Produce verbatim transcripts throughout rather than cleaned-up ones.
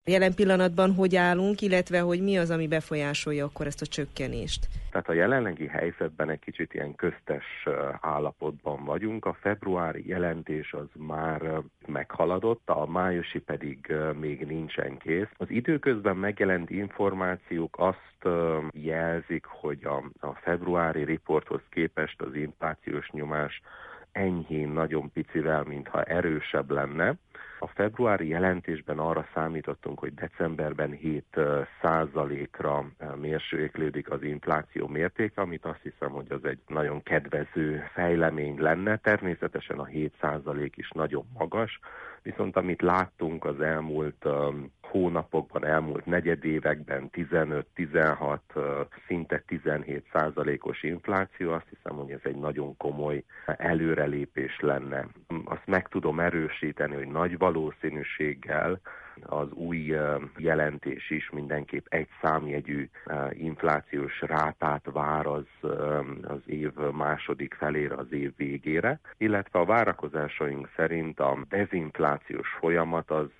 Jelen pillanatban hogy állunk, illetve hogy mi az, ami befolyásolja akkor ezt a csökkenést? Tehát a jelenlegi helyzetben egy kicsit ilyen köztes állapotban vagyunk. A februári jelentés az már meghaladott, a májusi pedig még nincsen kész. Az időközben megjelent információk azt jelzik, hogy a, a februári riporthoz képest az inflációs nyomás enyhén nagyon picivel, mintha erősebb lenne. A februári jelentésben arra számítottunk, hogy decemberben hét százalékra mérséklődik az infláció mértéke, amit azt hiszem, hogy az egy nagyon kedvező fejlemény lenne. Természetesen a hét százalék is nagyon magas, viszont amit láttunk az elmúlt um, hónapokban, elmúlt negyedévekben tizenöt, tizenhat, uh, szinte tizenhét százalékos infláció, azt hiszem, hogy ez egy nagyon komoly előrelépés lenne. Azt meg tudom erősíteni, hogy nagy valószínűséggel az új jelentés is mindenképp egy számjegyű inflációs rátát vár az, az év második felére, az év végére, illetve a várakozásaink szerint a dezinflációs folyamat az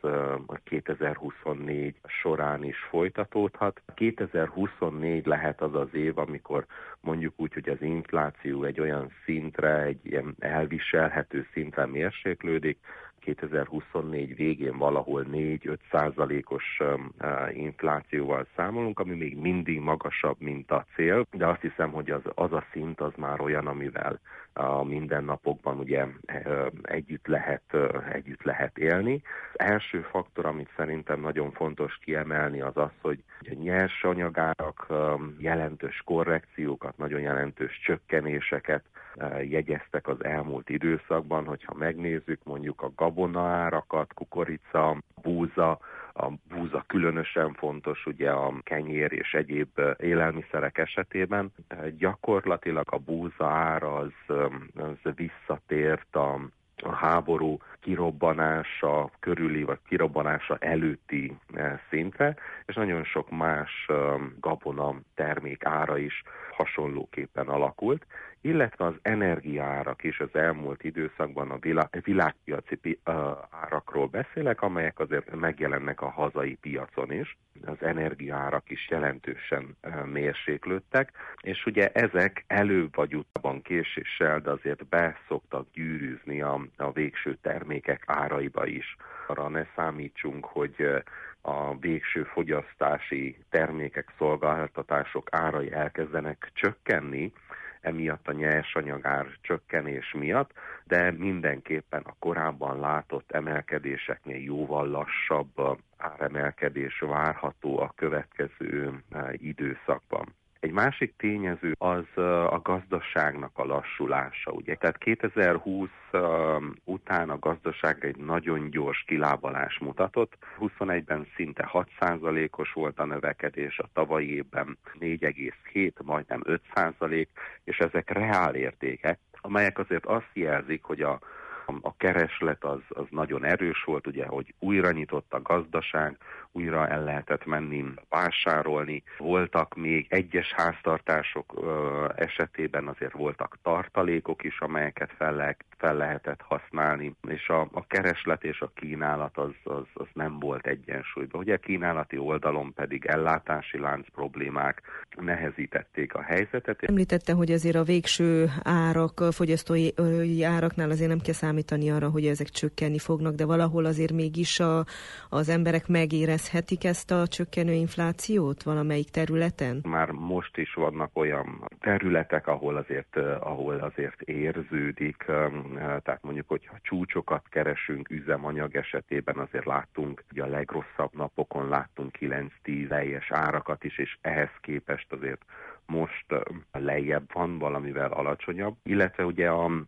kétezer-huszonnégy során is folytatódhat. kétezer-huszonnégy lehet az az év, amikor mondjuk úgy, hogy az infláció egy olyan szintre, egy ilyen elviselhető szintre mérséklődik, kétezer-huszonnégy végén valahol négy-öt százalékos inflációval számolunk, ami még mindig magasabb, mint a cél, de azt hiszem, hogy az, az a szint az már olyan, amivel a mindennapokban ugye együtt lehet, együtt lehet élni. Az első faktor, amit szerintem nagyon fontos kiemelni, az az, hogy a nyersanyagárak jelentős korrekciókat, nagyon jelentős csökkenéseket jegyeztek az elmúlt időszakban, hogyha megnézzük mondjuk a gabonaárakat, kukorica, búza, a búza különösen fontos, ugye a kenyér és egyéb élelmiszerek esetében. Gyakorlatilag a búza ára az, az visszatért a a háború kirobbanása körüli, vagy kirobbanása előtti szintre, és nagyon sok más gabona termék ára is hasonlóképpen alakult, illetve az energiaárak is az elmúlt időszakban a világ, világpiaci árakról beszélek, amelyek azért megjelennek a hazai piacon is. Az energiaárak is jelentősen mérséklődtek, és ugye ezek előbb vagy utábban késéssel, de azért be szoktak gyűrűzni a, a végső termékek áraiba is. Arra ne számítsunk, hogy a végső fogyasztási termékek, szolgáltatások árai elkezdenek csökkenni, emiatt a nyersanyagár csökkenés miatt, de mindenképpen a korábban látott emelkedéseknél jóval lassabb áremelkedés várható a következő időszakban. Egy másik tényező az a gazdaságnak a lassulása, ugye? Tehát kétezer-húsz után a gazdaság egy nagyon gyors kilábalás mutatott. huszonegyben szinte hat százalékos volt a növekedés, a tavalyi évben négy egész hét, majdnem öt százalék, és ezek reál értékek, amelyek azért azt jelzik, hogy a A kereslet az, az nagyon erős volt, ugye, hogy újra nyitott a gazdaság, újra el lehetett menni vásárolni. Voltak még egyes háztartások ö, esetében azért voltak tartalékok is, amelyeket fel, le, fel lehetett használni, és a, a kereslet és a kínálat az, az, az nem volt egyensúlyban. Ugye a kínálati oldalon pedig ellátási lánc problémák nehezítették a helyzetet. Említette, hogy azért a végső árak, fogyasztói áraknál azért nem kell számítani arra, hogy ezek csökkenni fognak, de valahol azért mégis a, az emberek megérezhetik ezt a csökkenő inflációt valamelyik területen? Már most is vannak olyan területek, ahol azért, ahol azért érződik, tehát mondjuk, hogyha csúcsokat keresünk üzemanyag esetében, azért láttunk, hogy a legrosszabb napokon láttunk kilenc-tíz teljes árakat is, és ehhez képest azért most lejjebb van, valamivel alacsonyabb, illetve ugye a, a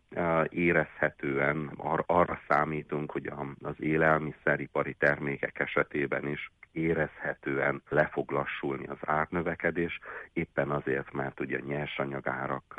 érezhetően ar, arra számítunk, hogy a, az élelmiszeripari termékek esetében is érezhetően le fog lassulni az árnövekedés, éppen azért, mert ugye a nyersanyagárak,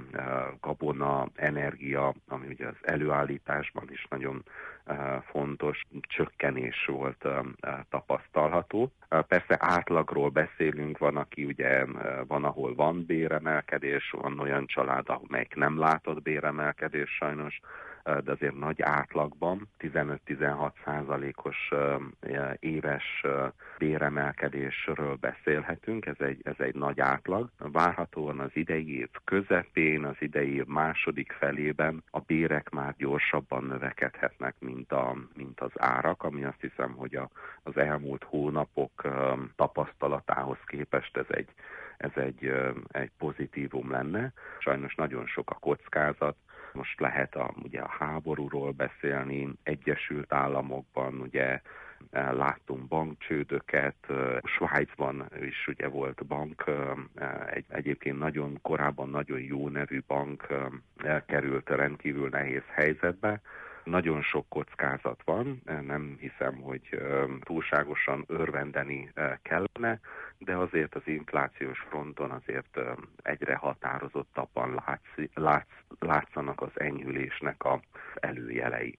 gabona, energia, ami ugye az előállításban is nagyon fontos, csökkenés volt tapasztalható. Persze átlagról beszélünk, van, aki ugye, van, ahol van béremelkedés, van olyan család, amelyik nem látott béremelkedés sajnos, de azért nagy átlagban tizenöt-tizenhat százalékos éves béremelkedésről beszélhetünk, ez egy, ez egy nagy átlag. Várhatóan az idei év közepén, az idei év második felében a bérek már gyorsabban növekedhetnek, mint, a, mint az árak, ami azt hiszem, hogy a, az elmúlt hónapok tapasztalatához képest ez egy, ez egy, egy pozitívum lenne. Sajnos nagyon sok a kockázat. Most lehet a, ugye a háborúról beszélni, Egyesült Államokban ugye láttunk bankcsődöket, Svájcban is ugye volt bank, egy, egyébként nagyon korábban nagyon jó nevű bank elkerült rendkívül nehéz helyzetbe. Nagyon sok kockázat van, nem hiszem, hogy túlságosan örvendeni kellene, de azért az inflációs fronton azért egyre határozottabban látsz, látsz, látszanak az enyhülésnek az előjelei.